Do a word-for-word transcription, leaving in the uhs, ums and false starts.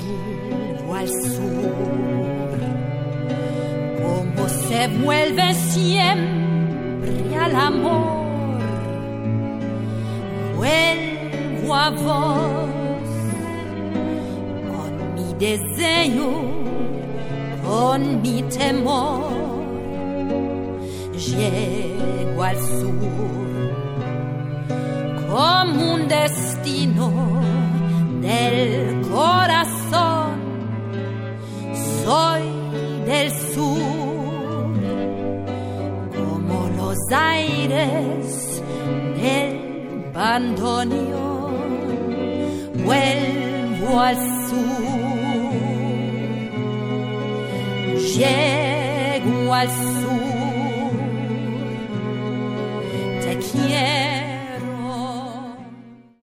vuelvo al sur, como se vuelve siempre al amor, vuelvo a vos, con mi deseo, con mi temor, llego al sur, como un destino del corazón, soy del sur, como los aires del bandoneón, vuelvo al sur, llego al sur, te quiero.